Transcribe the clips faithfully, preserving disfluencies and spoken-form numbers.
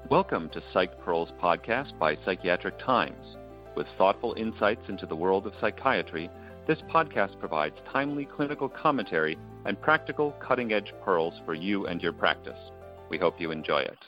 Welcome to Psych Pearls podcast by Psychiatric Times. With thoughtful insights into the world of psychiatry, this podcast provides timely clinical commentary and practical cutting-edge pearls for you and your practice. We hope you enjoy it.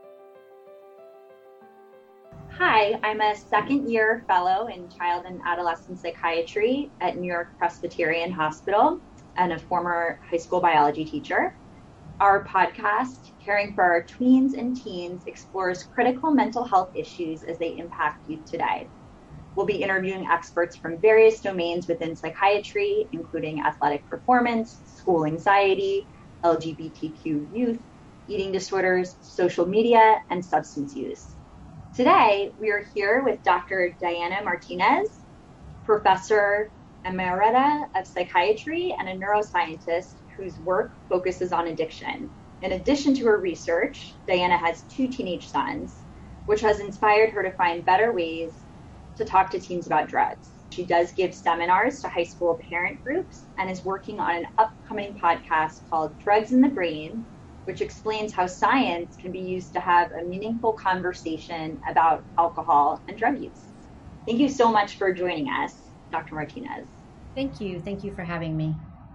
Hi, I'm a second-year fellow in child and adolescent psychiatry at New York Presbyterian Hospital and a former high school biology teacher. Our podcast, Caring for Our Tweens and Teens, explores critical mental health issues as they impact youth today. We'll be interviewing experts from various domains within psychiatry, including athletic performance, school anxiety, L G B T Q youth, eating disorders, social media, and substance use. Today, we are here with Doctor Diana Martinez, Professor Emerita of Psychiatry and a neuroscientist whose work focuses on addiction. In addition to her research, Diana has two teenage sons, which has inspired her to find better ways to talk to teens about drugs. She does give seminars to high school parent groups and is working on an upcoming podcast called Drugs in the Brain, which explains how science can be used to have a meaningful conversation about alcohol and drug use. Thank you so much for joining us, Doctor Martinez. Thank you. Thank you for having me.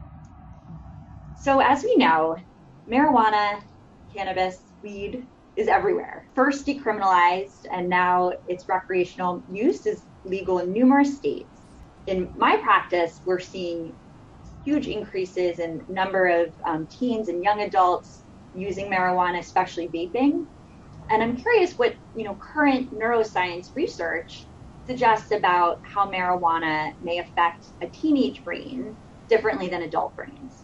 So as we know, marijuana, cannabis, weed is everywhere. First decriminalized, and now its recreational use is legal in numerous states. In my practice, we're seeing huge increases in number of um, teens and young adults using marijuana, especially vaping. And I'm curious what, you know, current neuroscience research suggests about how marijuana may affect a teenage brain differently than adult brains.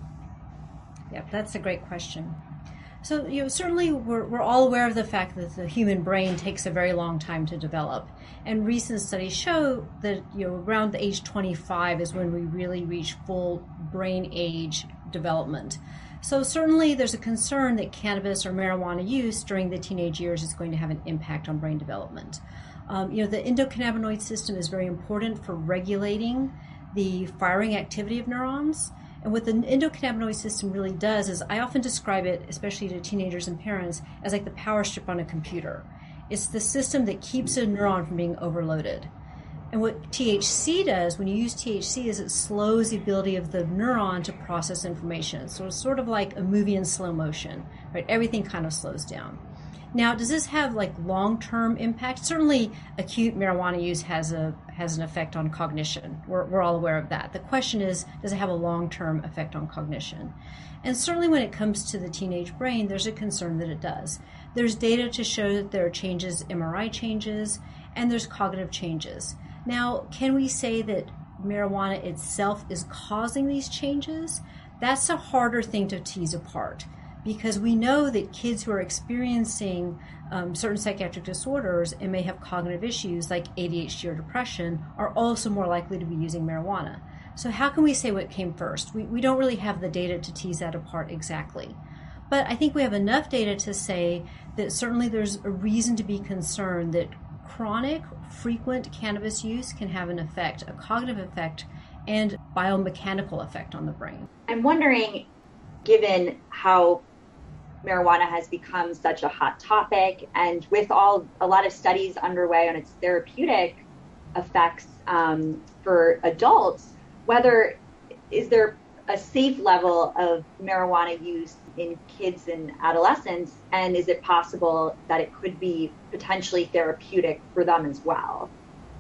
Yeah, that's a great question. So, you know, certainly we're, we're all aware of the fact that the human brain takes a very long time to develop. And recent studies show that, you know, around the age twenty-five is when we really reach full brain age development. So certainly there's a concern that cannabis or marijuana use during the teenage years is going to have an impact on brain development. Um, you know, the endocannabinoid system is very important for regulating the firing activity of neurons. And what the endocannabinoid system really does is, I often describe it, especially to teenagers and parents, as like the power strip on a computer. It's the system that keeps a neuron from being overloaded. And what T H C does when you use T H C is it slows the ability of the neuron to process information. So it's sort of like a movie in slow motion, right? Everything kind of slows down. Now, does this have like long-term impact? Certainly, acute marijuana use has a has an effect on cognition. We're we're all aware of that. The question is, does it have a long-term effect on cognition? And certainly, when it comes to the teenage brain, there's a concern that it does. There's data to show that there are changes, M R I changes, and there's cognitive changes. Now, can we say that marijuana itself is causing these changes? That's a harder thing to tease apart, because we know that kids who are experiencing um, certain psychiatric disorders and may have cognitive issues like A D H D or depression are also more likely to be using marijuana. So how can we say what came first? We, we don't really have the data to tease that apart exactly. But I think we have enough data to say that certainly there's a reason to be concerned that chronic, frequent cannabis use can have an effect, a cognitive effect, and biomechanical effect on the brain. I'm wondering, given how marijuana has become such a hot topic, and with all a lot of studies underway on its therapeutic effects um, for adults, whether is there a safe level of marijuana use in kids and adolescents, and is it possible that it could be potentially therapeutic for them as well?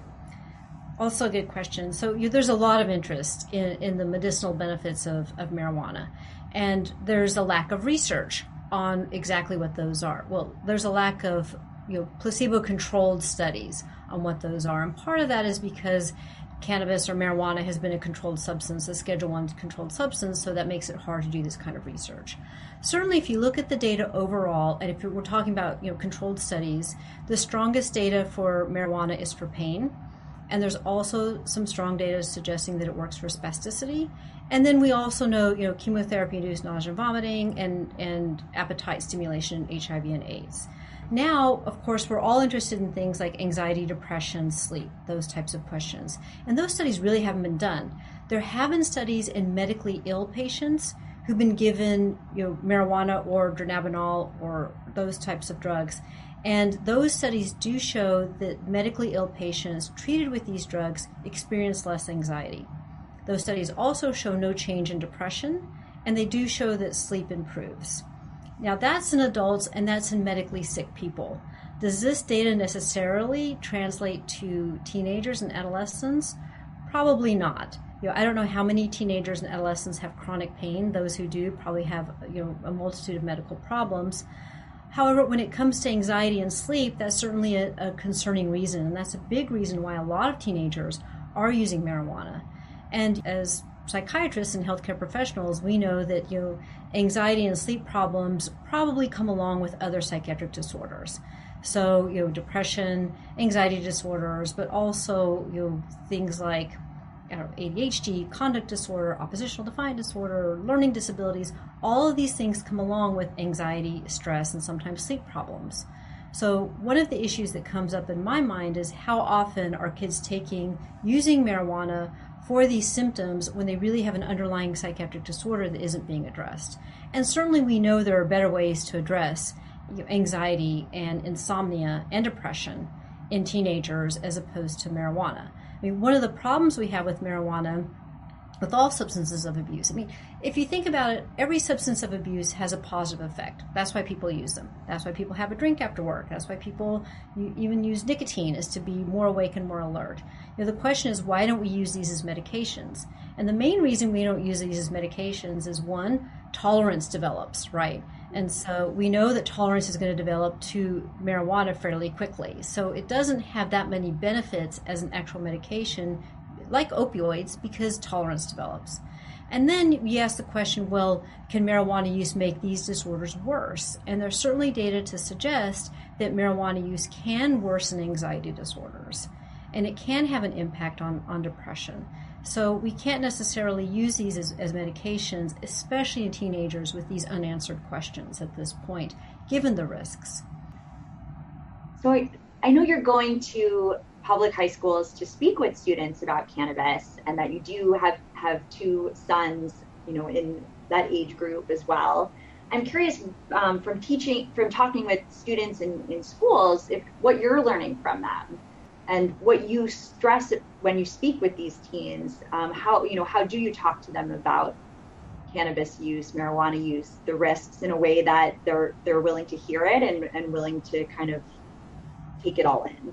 Also a good question. So you, there's a lot of interest in, in the medicinal benefits of, of marijuana, and there's a lack of research on exactly what those are. Well, there's a lack of you know placebo-controlled studies on what those are, and part of that is because cannabis or marijuana has been a controlled substance, a Schedule One controlled substance, so that makes it hard to do this kind of research. Certainly, if you look at the data overall, and if we're talking about you know controlled studies, the strongest data for marijuana is for pain, and there's also some strong data suggesting that it works for spasticity. And then we also know you know chemotherapy-induced nausea and vomiting, and, and appetite stimulation in H I V and AIDS. Now, of course, we're all interested in things like anxiety, depression, sleep, those types of questions. And those studies really haven't been done. There have been studies in medically ill patients who've been given you know, marijuana or dronabinol or those types of drugs. And those studies do show that medically ill patients treated with these drugs experience less anxiety. Those studies also show no change in depression, and they do show that sleep improves. Now that's in adults and that's in medically sick people. Does this data necessarily translate to teenagers and adolescents? Probably not. You know, I don't know how many teenagers and adolescents have chronic pain. Those who do probably have, you know, a multitude of medical problems. However, when it comes to anxiety and sleep, that's certainly a, a concerning reason, and that's a big reason why a lot of teenagers are using marijuana. And as psychiatrists and healthcare professionals, we know that, you know, anxiety and sleep problems probably come along with other psychiatric disorders. So, you know, depression, anxiety disorders, but also, you know, things like I don't know, A D H D, conduct disorder, oppositional defiant disorder, learning disabilities. All of these things come along with anxiety, stress, and sometimes sleep problems. So one of the issues that comes up in my mind is how often are kids taking, using marijuana for these symptoms when they really have an underlying psychiatric disorder that isn't being addressed. And certainly we know there are better ways to address, you know, anxiety and insomnia and depression in teenagers as opposed to marijuana. I mean, one of the problems we have with marijuana, with all substances of abuse, I mean, if you think about it, every substance of abuse has a positive effect. That's why people use them. That's why people have a drink after work. That's why people even use nicotine, is to be more awake and more alert. You know, the question is, why don't we use these as medications? And the main reason we don't use these as medications is, one, tolerance develops, right? And so we know that tolerance is going to develop to marijuana fairly quickly. So it doesn't have that many benefits as an actual medication like opioids because tolerance develops. And then you ask the question, well, can marijuana use make these disorders worse? And there's certainly data to suggest that marijuana use can worsen anxiety disorders, and it can have an impact on, on depression. So we can't necessarily use these as, as medications, especially in teenagers with these unanswered questions at this point, given the risks. So I, I know you're going to public high schools to speak with students about cannabis, and that you do have, have two sons, you know, in that age group as well. I'm curious, um, from teaching, from talking with students in, in schools, if what you're learning from them and what you stress when you speak with these teens. Um, how, you know, how do you talk to them about cannabis use, marijuana use, the risks, in a way that they're they're willing to hear it and, and willing to kind of take it all in?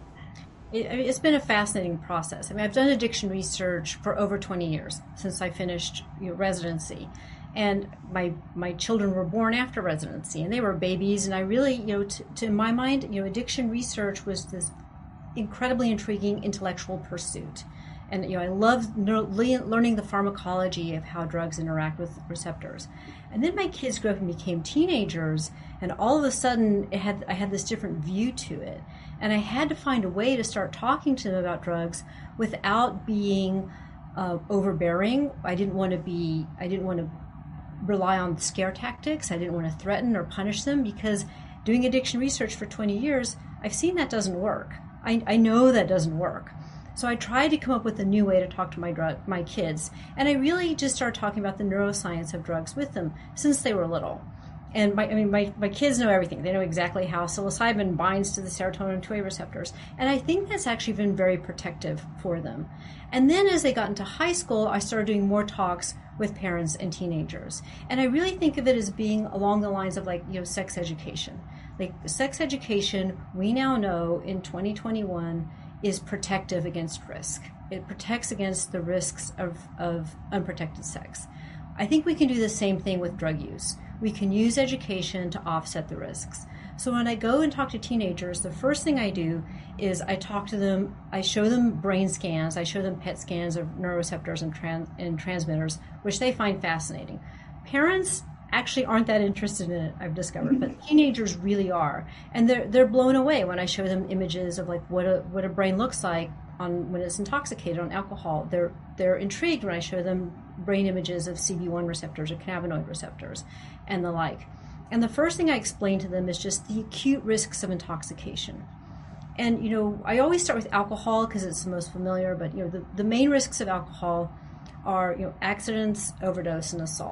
It, I mean, it's been a fascinating process. I mean, I've done addiction research for over twenty years since I finished, you know, residency. And my my children were born after residency, and they were babies. And I really, you know, to, to my mind, you know, addiction research was this incredibly intriguing intellectual pursuit. And, you know, I loved learning the pharmacology of how drugs interact with receptors. And then my kids grew up and became teenagers, and all of a sudden it had I had this different view to it. And I had to find a way to start talking to them about drugs without being uh, overbearing. I didn't want to be, I didn't want to rely on scare tactics. I didn't want to threaten or punish them, because doing addiction research for twenty years, I've seen that doesn't work. I, I know that doesn't work. So I tried to come up with a new way to talk to my drug, my kids. And I really just started talking about the neuroscience of drugs with them since they were little. And my, I mean, my, my kids know everything. They know exactly how psilocybin binds to the serotonin two A receptors. And I think that's actually been very protective for them. And then as they got into high school, I started doing more talks with parents and teenagers. And I really think of it as being along the lines of, like, you know, sex education. Like, sex education, we now know in twenty twenty-one, is protective against risk. It protects against the risks of, of unprotected sex. I think we can do the same thing with drug use. We can use education to offset the risks. So when I go and talk to teenagers, the first thing I do is I talk to them, I show them brain scans, I show them P E T scans of neuroreceptors and, trans, and transmitters, which they find fascinating. Parents actually aren't that interested in it, I've discovered, but teenagers really are. And they're they're blown away when I show them images of, like, what a what a brain looks like on when it's intoxicated on alcohol. They're they're intrigued when I show them brain images of C B one receptors or cannabinoid receptors and the like. And the first thing I explain to them is just the acute risks of intoxication. And, you know, I always start with alcohol because it's the most familiar, but, you know, the, the main risks of alcohol are, you know, accidents, overdose, and assault.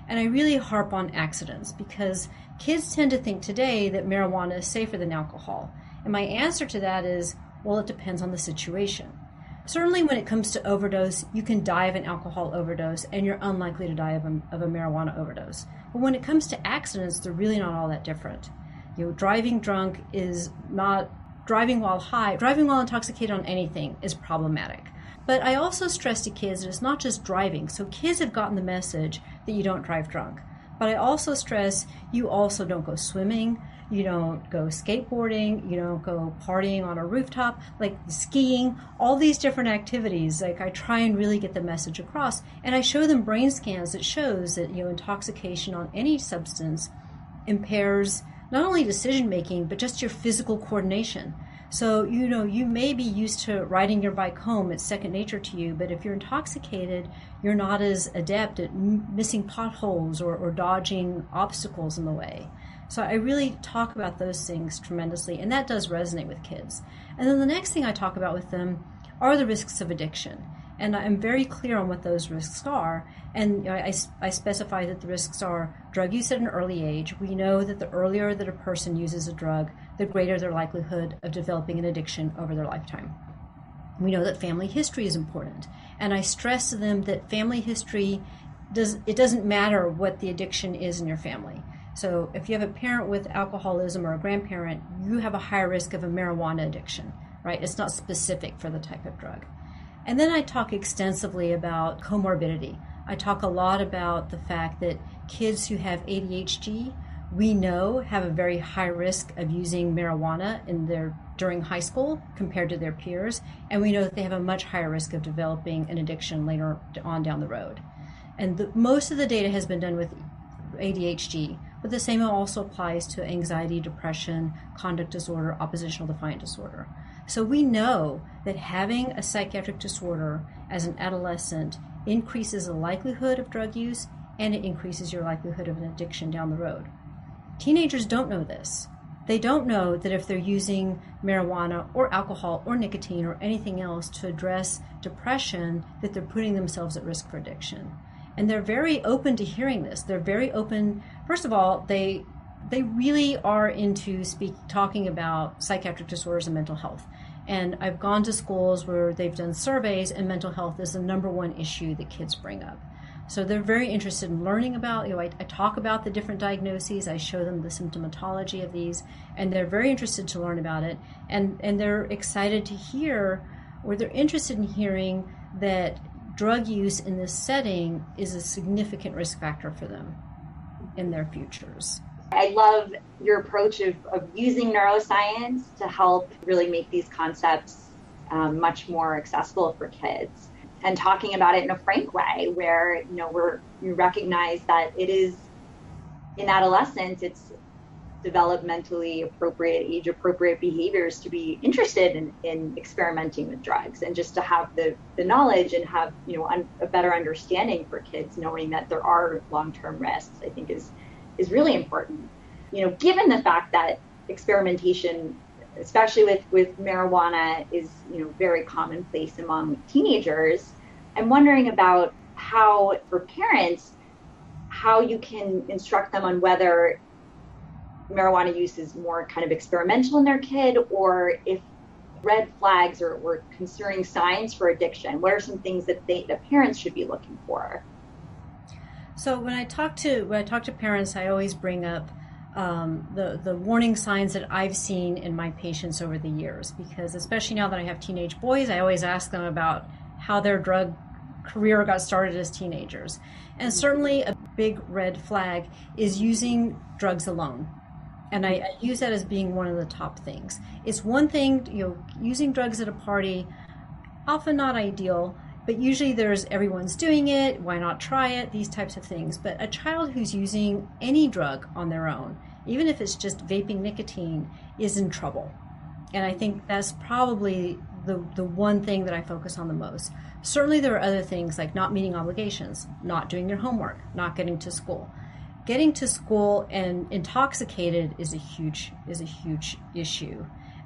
And I really harp on accidents because kids tend to think today that marijuana is safer than alcohol. And my answer to that is, well, it depends on the situation. Certainly when it comes to overdose, you can die of an alcohol overdose and you're unlikely to die of a, of a marijuana overdose. But when it comes to accidents, they're really not all that different. You know, driving drunk is not, driving while high, driving while intoxicated on anything is problematic. But I also stress to kids that it's not just driving. So kids have gotten the message that you don't drive drunk. But I also stress you also don't go swimming, you don't go skateboarding, you don't go partying on a rooftop, like skiing, all these different activities. Like I try and really get the message across. And I show them brain scans that shows that, you know, intoxication on any substance impairs not only decision making, but just your physical coordination. So, you know, you may be used to riding your bike home, it's second nature to you, but if you're intoxicated, you're not as adept at m- missing potholes or, or dodging obstacles in the way. So I really talk about those things tremendously, and that does resonate with kids. And then the next thing I talk about with them are the risks of addiction. And I'm very clear on what those risks are. And I, I specify that the risks are drug use at an early age. We know that the earlier that a person uses a drug, the greater their likelihood of developing an addiction over their lifetime. We know that family history is important. And I stress to them that family history, does it doesn't matter what the addiction is in your family. So if you have a parent with alcoholism or a grandparent, you have a higher risk of a marijuana addiction, right? It's not specific for the type of drug. And then I talk extensively about comorbidity. I talk a lot about the fact that kids who have A D H D, we know have a very high risk of using marijuana in their during high school compared to their peers, and we know that they have a much higher risk of developing an addiction later on down the road. And the, most of the data has been done with A D H D, but the same also applies to anxiety, depression, conduct disorder, oppositional defiant disorder. So we know that having a psychiatric disorder as an adolescent increases the likelihood of drug use, and it increases your likelihood of an addiction down the road. Teenagers don't know this. They don't know that if they're using marijuana or alcohol or nicotine or anything else to address depression, that they're putting themselves at risk for addiction. And they're very open to hearing this. They're very open. First of all, they they really are into speak, talking about psychiatric disorders and mental health. And I've gone to schools where they've done surveys, and mental health is the number one issue that kids bring up. So they're very interested in learning about, you know, I, I talk about the different diagnoses, I show them the symptomatology of these, and they're very interested to learn about it. And, and they're excited to hear, or they're interested in hearing that drug use in this setting is a significant risk factor for them in their futures. I love your approach of, of using neuroscience to help really make these concepts um, much more accessible for kids, and talking about it in a frank way where, you know, we're, you recognize that it is in adolescence, it's developmentally appropriate, age appropriate behaviors to be interested in, in experimenting with drugs, and just to have the, the knowledge and have, you know, un, a better understanding for kids, knowing that there are long-term risks, I think is is really important. You know, given the fact that experimentation, especially with, with marijuana, is, you know, very commonplace among teenagers, I'm wondering about how, for parents, how you can instruct them on whether marijuana use is more kind of experimental in their kid, or if red flags or, or concerning signs for addiction. What are some things that they, the parents should be looking for? So when I talk to when I talk to parents, I always bring up um, the the warning signs that I've seen in my patients over the years, because especially now that I have teenage boys, I always ask them about how their drug career got started as teenagers. And certainly a big red flag is using drugs alone. And I, I use that as being one of the top things. It's one thing, you know, using drugs at a party, often not ideal, but usually there's everyone's doing it, why not try it, these types of things. But a child who's using any drug on their own, even if it's just vaping nicotine, is in trouble. And I think that's probably the, the one thing that I focus on the most. Certainly there are other things like not meeting obligations, not doing their homework, not getting to school. Getting to school and intoxicated is a huge is a huge issue.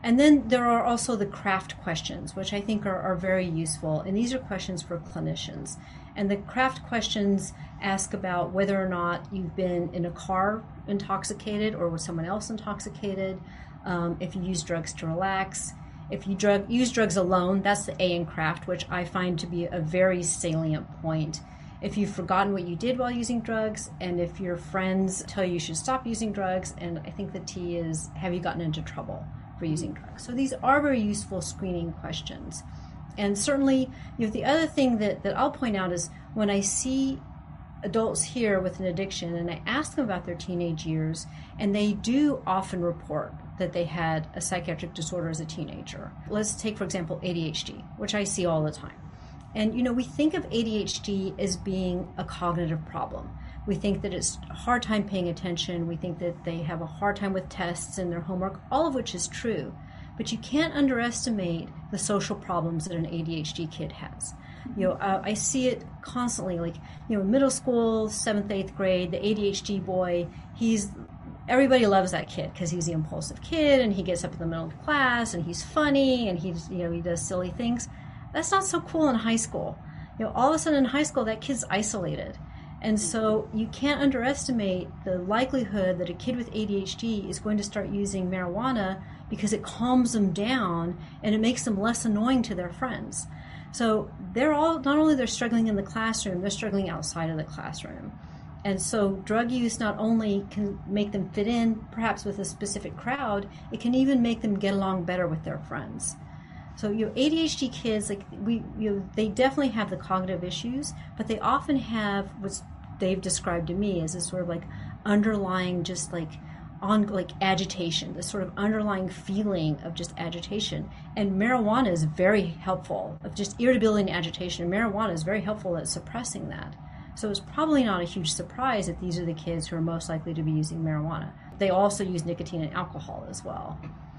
And then there are also the CRAFT questions, which I think are, are very useful. And these are questions for clinicians. And the CRAFT questions ask about whether or not you've been in a car intoxicated or with someone else intoxicated, um, if you use drugs to relax, if you drug, use drugs alone. That's the A in CRAFT, which I find to be a very salient point. If you've forgotten what you did while using drugs, and if your friends tell you you should stop using drugs, and I think the T is, have you gotten into trouble for using drugs? So these are very useful screening questions. And certainly, you know, the other thing that, that I'll point out is when I see adults here with an addiction and I ask them about their teenage years, and they do often report that they had a psychiatric disorder as a teenager. Let's take, for example, A D H D, which I see all the time. And, you know, we think of A D H D as being a cognitive problem. We think that it's a hard time paying attention. We think that they have a hard time with tests and their homework, all of which is true. But you can't underestimate the social problems that an A D H D kid has. You know, uh, I see it constantly, like, you know, middle school, seventh, eighth grade, the A D H D boy, he's, everybody loves that kid because he's the impulsive kid and he gets up in the middle of class and he's funny and he's, you know, he does silly things. That's not so cool in high school. You know, all of a sudden in high school, that kid's isolated. And so you can't underestimate the likelihood that a kid with A D H D is going to start using marijuana because it calms them down and it makes them less annoying to their friends. So they're all, not only they're struggling in the classroom, they're struggling outside of the classroom. And so drug use not only can make them fit in perhaps with a specific crowd, it can even make them get along better with their friends. So you know, A D H D kids, like we, you know, they definitely have the cognitive issues, but they often have what they've described to me as a sort of like underlying, just like on like agitation, this sort of underlying feeling of just agitation. And marijuana is very helpful of just irritability and agitation. And marijuana is very helpful at suppressing that. So it's probably not a huge surprise that these are the kids who are most likely to be using marijuana. They also use nicotine and alcohol as well.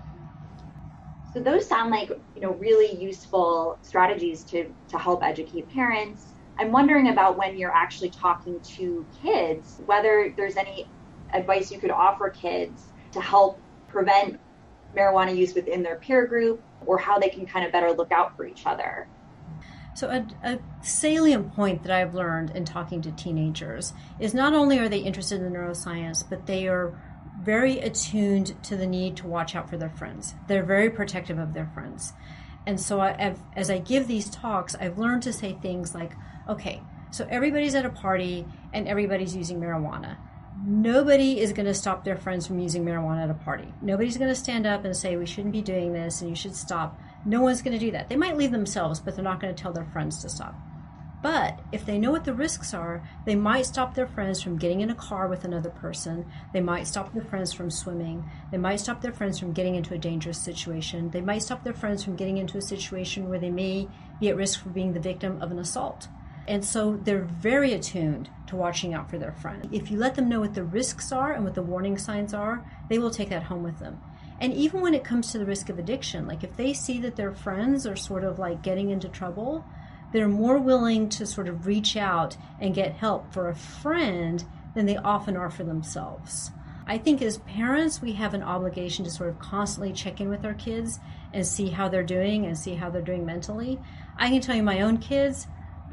So those sound like, you know, really useful strategies to, to help educate parents. I'm wondering about when you're actually talking to kids, whether there's any advice you could offer kids to help prevent marijuana use within their peer group, or how they can kind of better look out for each other. So a, a salient point that I've learned in talking to teenagers is not only are they interested in neuroscience, but they are very attuned to the need to watch out for their friends. They're very protective of their friends. And so I, I've, as I give these talks, I've learned to say things like, okay, so everybody's at a party and everybody's using marijuana. Nobody is going to stop their friends from using marijuana at a party. Nobody's going to stand up and say, we shouldn't be doing this and you should stop. No one's going to do that. They might leave themselves, but they're not going to tell their friends to stop. But if they know what the risks are, they might stop their friends from getting in a car with another person. They might stop their friends from swimming. They might stop their friends from getting into a dangerous situation. They might stop their friends from getting into a situation where they may be at risk for being the victim of an assault. And so they're very attuned to watching out for their friend. If you let them know what the risks are and what the warning signs are, they will take that home with them. And even when it comes to the risk of addiction, like if they see that their friends are sort of like getting into trouble, they're more willing to sort of reach out and get help for a friend than they often are for themselves. I think as parents, we have an obligation to sort of constantly check in with our kids and see how they're doing and see how they're doing mentally. I can tell you my own kids,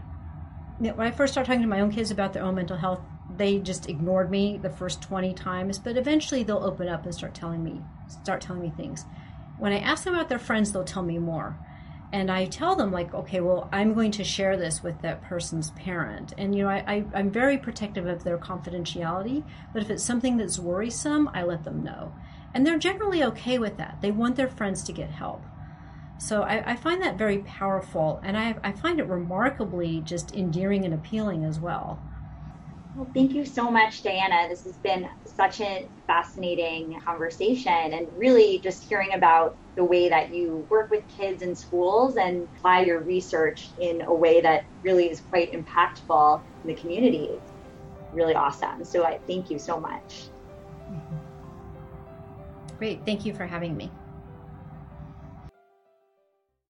when I first started talking to my own kids about their own mental health, they just ignored me the first twenty times, but eventually they'll open up and start telling me, start telling me things. When I ask them about their friends, they'll tell me more. And I tell them, like, okay, well, I'm going to share this with that person's parent. And, you know, I, I, I'm very protective of their confidentiality, but if it's something that's worrisome, I let them know. And they're generally okay with that. They want their friends to get help. So I, I find that very powerful, and I, I find it remarkably just endearing and appealing as well. Well, thank you so much, Diana. This has been such a fascinating conversation, and really just hearing about the way that you work with kids in schools and apply your research in a way that really is quite impactful in the community. It's really awesome. So I thank you so much. Great. Thank you for having me.